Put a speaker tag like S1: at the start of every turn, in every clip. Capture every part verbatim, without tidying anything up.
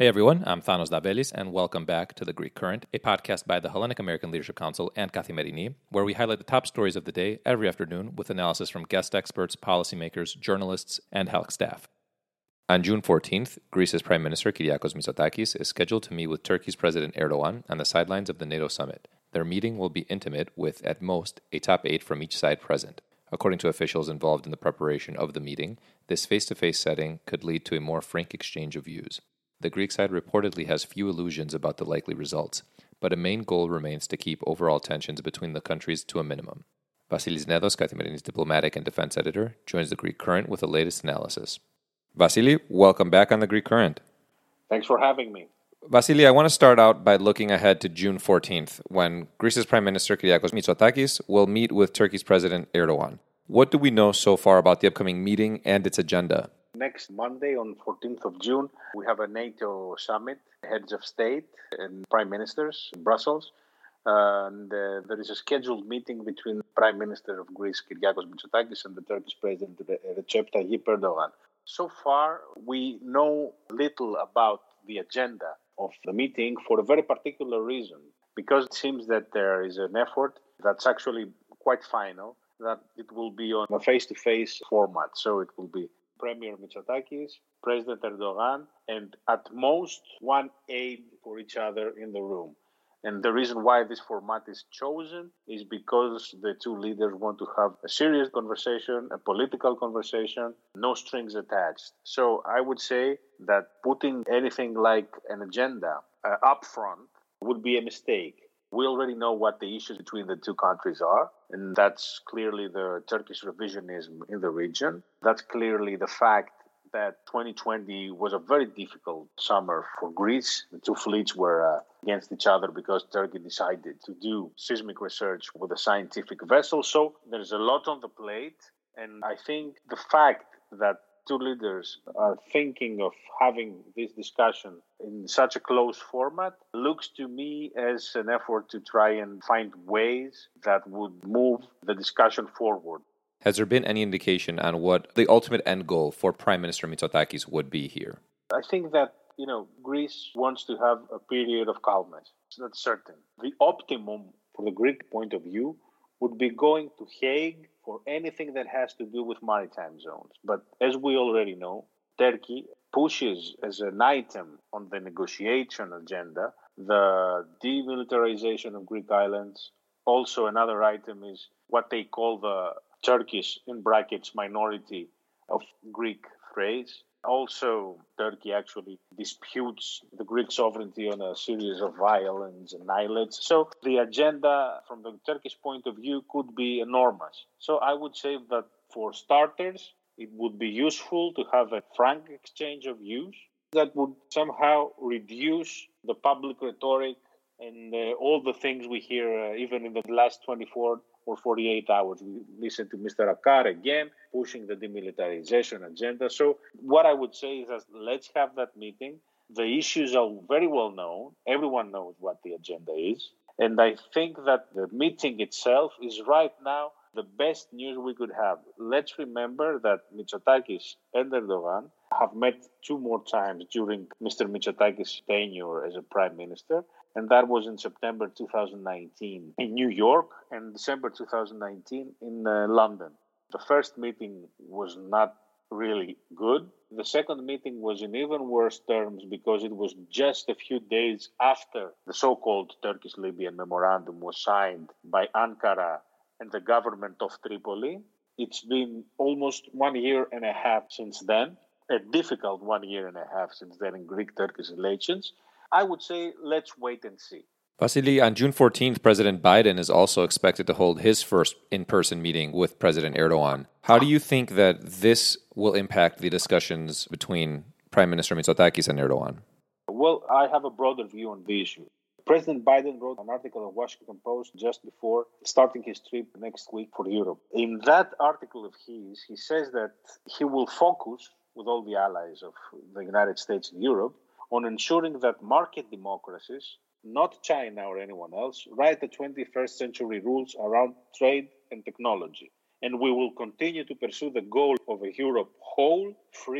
S1: Hey everyone, I'm Thanos Davelis, and welcome back to The Greek Current, a podcast by the Hellenic American Leadership Council and Kathimerini, where we highlight the top stories of the day every afternoon with analysis from guest experts, policymakers, journalists, and H E L C staff. On June fourteenth, Greece's Prime Minister Kyriakos Mitsotakis is scheduled to meet with Turkey's President Erdogan on the sidelines of the NATO summit. Their meeting will be intimate, with, at most, a top eight from each side present. According to officials involved in the preparation of the meeting, this face-to-face setting could lead to a more frank exchange of views. The Greek side reportedly has few illusions about the likely results, but a main goal remains to keep overall tensions between the countries to a minimum. Vasilis Nedos, Kathimerinis diplomatic and defense editor, joins the Greek Current with the latest analysis. Vasili, welcome back on the Greek Current.
S2: Thanks for having me.
S1: Vasili, I want to start out by looking ahead to June fourteenth, when Greece's Prime Minister Kyriakos Mitsotakis will meet with Turkey's President Erdogan. What do we know so far about the upcoming meeting and its agenda?
S2: Next Monday, on fourteenth of June, we have a NATO summit, heads of state and prime ministers in Brussels. Uh, and uh, there is a scheduled meeting between the Prime Minister of Greece, Kyriakos Mitsotakis, and the Turkish President, Recep Tayyip Erdogan. So far, we know little about the agenda of the meeting for a very particular reason, because it seems that there is an effort that's actually quite final, that it will be on a face-to-face format. So it will be Premier Mitsotakis, President Erdogan, and at most one aide for each other in the room. And the reason why this format is chosen is because the two leaders want to have a serious conversation, a political conversation, no strings attached. So I would say that putting anything like an agenda uh, up front would be a mistake. We already know what the issues between the two countries are, and that's clearly the Turkish revisionism in the region. That's clearly the fact that twenty twenty was a very difficult summer for Greece. The two fleets were uh, against each other because Turkey decided to do seismic research with a scientific vessel. So there's a lot on the plate, and I think the fact that two leaders are thinking of having this discussion in such a close format looks to me as an effort to try and find ways that would move the discussion forward.
S1: Has there been any indication on what the ultimate end goal for Prime Minister Mitsotakis would be here?
S2: I think that, you know, Greece wants to have a period of calmness. That's certain. The optimum, from the Greek point of view, would be going to Hague for anything that has to do with maritime zones. But as we already know, Turkey pushes as an item on the negotiation agenda the demilitarization of Greek islands. Also, another item is what they call the Turkish, in brackets, minority of Greek phrase. Also, Turkey actually disputes the Greek sovereignty on a series of islands and islets. So the agenda from the Turkish point of view could be enormous. So I would say that for starters, it would be useful to have a frank exchange of views that would somehow reduce the public rhetoric and uh, all the things we hear, uh, even in the last twenty-four or forty-eight hours. We listened to Mister Akar again, pushing the demilitarization agenda. So what I would say is that let's have that meeting. The issues are very well known. Everyone knows what the agenda is. And I think that the meeting itself is right now the best news we could have. Let's remember that Mitsotakis and Erdogan have met two more times during Mister Mitsotakis' tenure as a prime minister. And that was in September two thousand nineteen in New York and December two thousand nineteen in uh, London. The first meeting was not really good. The second meeting was in even worse terms because it was just a few days after the so-called Turkish-Libyan memorandum was signed by Ankara and the government of Tripoli. It's been almost one year and a half since then, a difficult one year and a half since then in Greek-Turkish relations. I would say let's wait and see.
S1: Vasili, on June fourteenth, President Biden is also expected to hold his first in-person meeting with President Erdogan. How do you think that this will impact the discussions between Prime Minister Mitsotakis and Erdogan?
S2: Well, I have a broader view on the issue. President Biden wrote an article in the Washington Post just before starting his trip next week for Europe. In that article of his, he says that he will focus, with all the allies of the United States and Europe, on ensuring that market democracies, not China or anyone else, write the twenty-first century rules around trade and technology. And we will continue to pursue the goal of a Europe whole, free,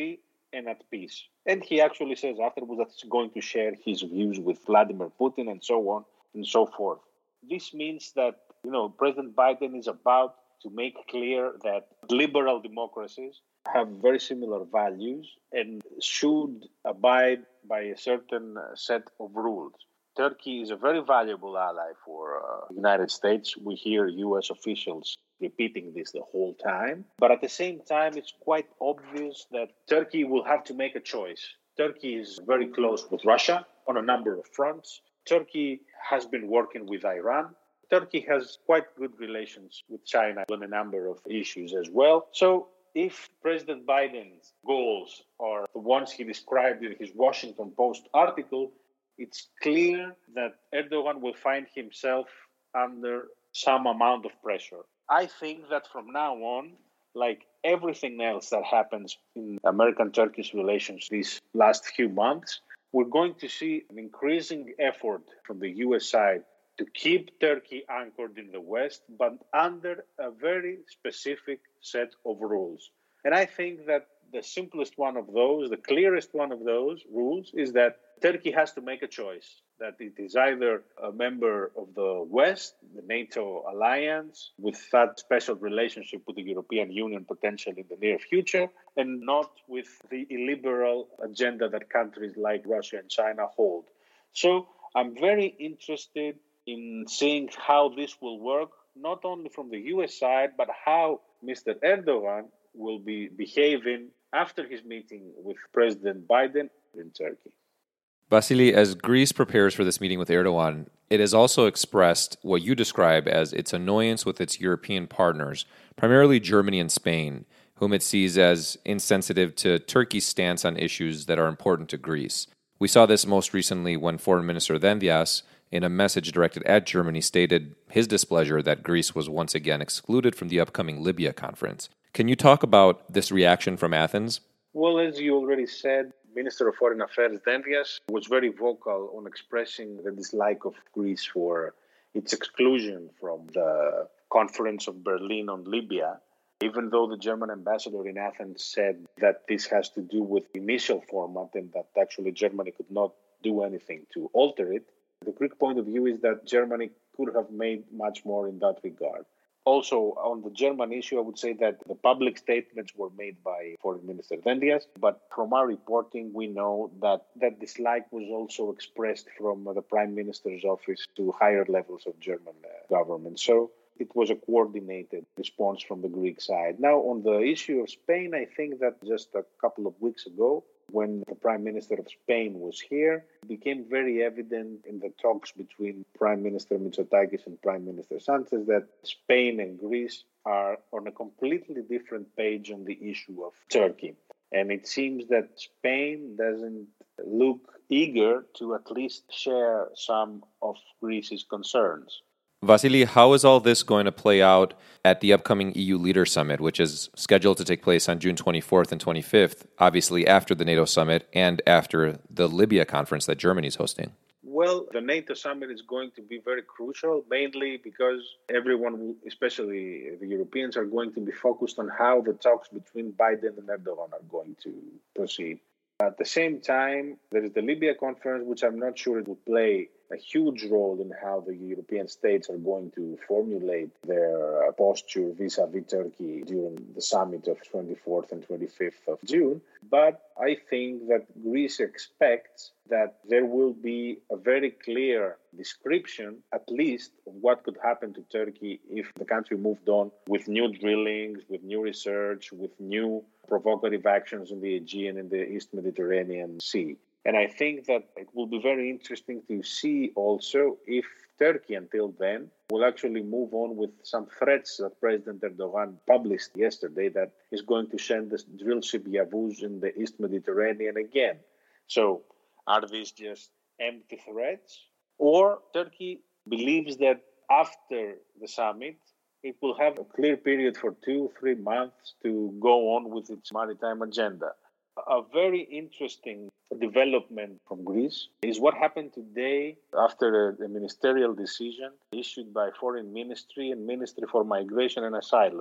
S2: and at peace. And he actually says afterwards that he's going to share his views with Vladimir Putin and so on and so forth. This means that, you know, President Biden is about to make clear that liberal democracies have very similar values and should abide by a certain set of rules. Turkey is a very valuable ally for uh, the United States. We hear U S officials repeating this the whole time. But at the same time, it's quite obvious that Turkey will have to make a choice. Turkey is very close with Russia on a number of fronts. Turkey has been working with Iran. Turkey has quite good relations with China on a number of issues as well. So if President Biden's goals are the ones he described in his Washington Post article, it's clear that Erdogan will find himself under some amount of pressure. I think that from now on, like everything else that happens in American-Turkish relations these last few months, we're going to see an increasing effort from the U S side to keep Turkey anchored in the West, but under a very specific set of rules. And I think that the simplest one of those, the clearest one of those rules is that Turkey has to make a choice, that it is either a member of the West, the NATO alliance, with that special relationship with the European Union potentially in the near future, and not with the illiberal agenda that countries like Russia and China hold. So I'm very interested in seeing how this will work, not only from the U S side, but how Mister Erdogan will be behaving after his meeting with President Biden in Turkey.
S1: Vasily, as Greece prepares for this meeting with Erdogan, it has also expressed what you describe as its annoyance with its European partners, primarily Germany and Spain, whom it sees as insensitive to Turkey's stance on issues that are important to Greece. We saw this most recently when Foreign Minister Dendias, in a message directed at Germany, stated his displeasure that Greece was once again excluded from the upcoming Libya conference. Can you talk about this reaction from Athens?
S2: Well, as you already said, Minister of Foreign Affairs Dendias was very vocal on expressing the dislike of Greece for its exclusion from the Conference of Berlin on Libya, even though the German ambassador in Athens said that this has to do with the initial format and that actually Germany could not do anything to alter it. The Greek point of view is that Germany could have made much more in that regard. Also, on the German issue, I would say that the public statements were made by Foreign Minister Dendias, but from our reporting, we know that that dislike was also expressed from the Prime Minister's office to higher levels of German uh, government. So it was a coordinated response from the Greek side. Now, on the issue of Spain, I think that just a couple of weeks ago, when the Prime Minister of Spain was here, it became very evident in the talks between Prime Minister Mitsotakis and Prime Minister Sanchez that Spain and Greece are on a completely different page on the issue of Turkey. And it seems that Spain doesn't look eager to at least share some of Greece's concerns.
S1: Vasily, how is all this going to play out at the upcoming E U Leader Summit, which is scheduled to take place on June twenty-fourth and twenty-fifth, obviously after the NATO Summit and after the Libya conference that Germany is hosting?
S2: Well, the NATO Summit is going to be very crucial, mainly because everyone, especially the Europeans, are going to be focused on how the talks between Biden and Erdogan are going to proceed. At the same time, there is the Libya conference, which I'm not sure it will play a huge role in how the European states are going to formulate their posture vis-a-vis Turkey during the summit of twenty-fourth and twenty-fifth of June. But I think that Greece expects that there will be a very clear description, at least, of what could happen to Turkey if the country moved on with new drillings, with new research, with new provocative actions in the Aegean and the East Mediterranean Sea. And I think that it will be very interesting to see also if Turkey, until then, will actually move on with some threats that President Erdogan published yesterday that is going to send the drill ship Yavuz in the East Mediterranean again. So are these just empty threats? Or Turkey believes that after the summit, it will have a clear period for two, three months to go on with its maritime agenda. A very interesting development from Greece is what happened today after a, a ministerial decision issued by Foreign Ministry and Ministry for Migration and Asylum.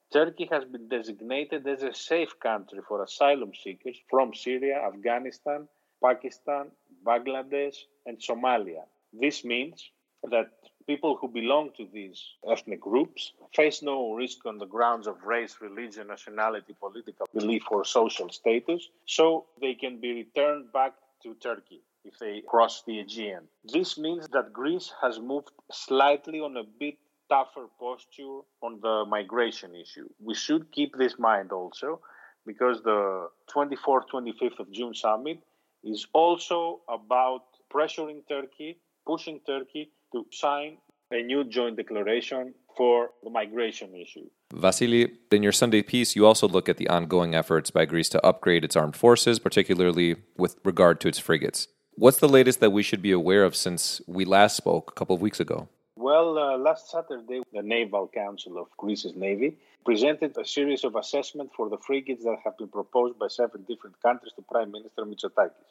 S2: Turkey has been designated as a safe country for asylum seekers from Syria, Afghanistan, Pakistan, Bangladesh, and Somalia. This means that people who belong to these ethnic groups face no risk on the grounds of race, religion, nationality, political belief, or social status, so they can be returned back to Turkey if they cross the Aegean. This means that Greece has moved slightly on a bit tougher posture on the migration issue. We should keep this in mind also, because the twenty-fourth, twenty-fifth of June summit is also about pressuring Turkey, pushing Turkey to sign a new joint declaration for the migration issue.
S1: Vasily, in your Sunday piece, you also look at the ongoing efforts by Greece to upgrade its armed forces, particularly with regard to its frigates. What's the latest that we should be aware of since we last spoke a couple of weeks ago?
S2: Well, uh, last Saturday, the Naval Council of Greece's Navy presented a series of assessments for the frigates that have been proposed by seven different countries to Prime Minister Mitsotakis.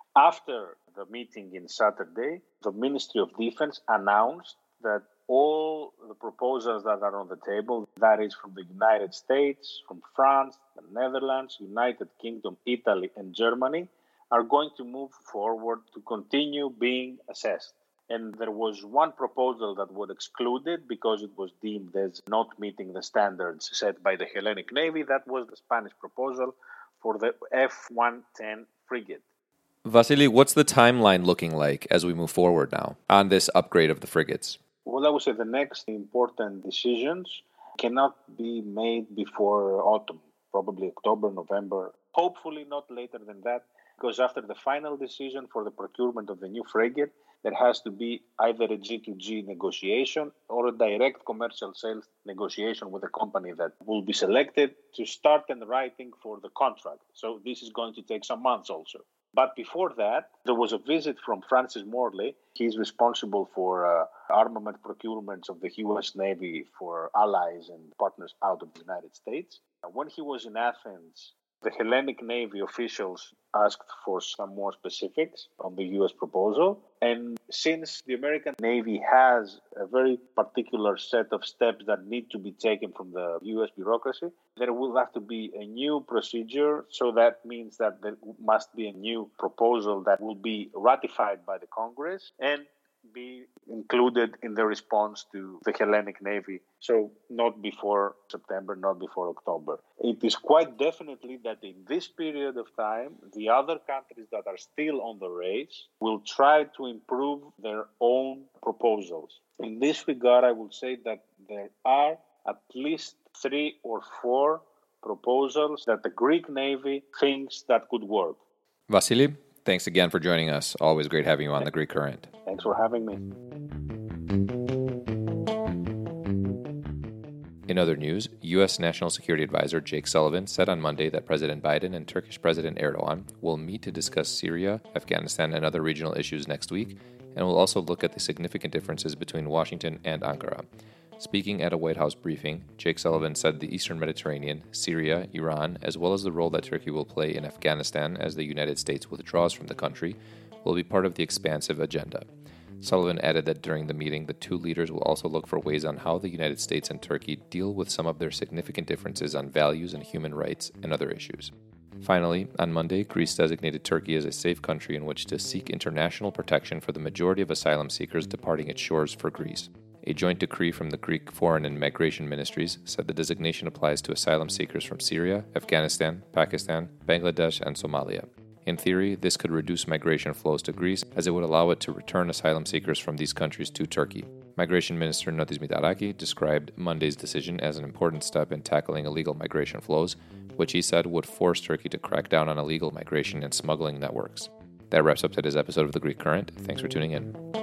S2: After the meeting in Saturday, the Ministry of Defense announced that all the proposals that are on the table, that is from the United States, from France, the Netherlands, United Kingdom, Italy, and Germany, are going to move forward to continue being assessed. And there was one proposal that was excluded because it was deemed as not meeting the standards set by the Hellenic Navy. That was the Spanish proposal for the F one ten frigate.
S1: Vasily, what's the timeline looking like as we move forward now on this upgrade of the frigates?
S2: Well, I would say the next important decisions cannot be made before autumn, probably October, November, hopefully not later than that, because after the final decision for the procurement of the new frigate, there has to be either a G two G negotiation or a direct commercial sales negotiation with a company that will be selected to start and writing for the contract. So this is going to take some months also. But before that, there was a visit from Francis Morley. He's responsible for uh, armament procurements of the U S Navy for allies and partners out of the United States. When he was in Athens, the Hellenic Navy officials asked for some more specifics on the U S proposal. And since the American Navy has a very particular set of steps that need to be taken from the U S bureaucracy, there will have to be a new procedure. So that means that there must be a new proposal that will be ratified by the Congress and be included in the response to the Hellenic Navy. So not before September, not before October. It is quite definitely that in this period of time, the other countries that are still on the race will try to improve their own proposals. In this regard, I would say that there are at least three or four proposals that the Greek Navy thinks that could work.
S1: Vasily, thanks again for joining us. Always great having you on The Greek Current.
S2: Thanks for having me.
S1: In other news, U S National Security Advisor Jake Sullivan said on Monday that President Biden and Turkish President Erdogan will meet to discuss Syria, Afghanistan, and other regional issues next week, and will also look at the significant differences between Washington and Ankara. Speaking at a White House briefing, Jake Sullivan said the Eastern Mediterranean, Syria, Iran, as well as the role that Turkey will play in Afghanistan as the United States withdraws from the country, will be part of the expansive agenda. Sullivan added that during the meeting, the two leaders will also look for ways on how the United States and Turkey deal with some of their significant differences on values and human rights and other issues. Finally, on Monday, Greece designated Turkey as a safe country in which to seek international protection for the majority of asylum seekers departing its shores for Greece. A joint decree from the Greek Foreign and Migration Ministries said the designation applies to asylum seekers from Syria, Afghanistan, Pakistan, Bangladesh, and Somalia. In theory, this could reduce migration flows to Greece, as it would allow it to return asylum seekers from these countries to Turkey. Migration Minister Notis Mitaraki described Monday's decision as an important step in tackling illegal migration flows, which he said would force Turkey to crack down on illegal migration and smuggling networks. That wraps up today's episode of The Greek Current. Thanks for tuning in.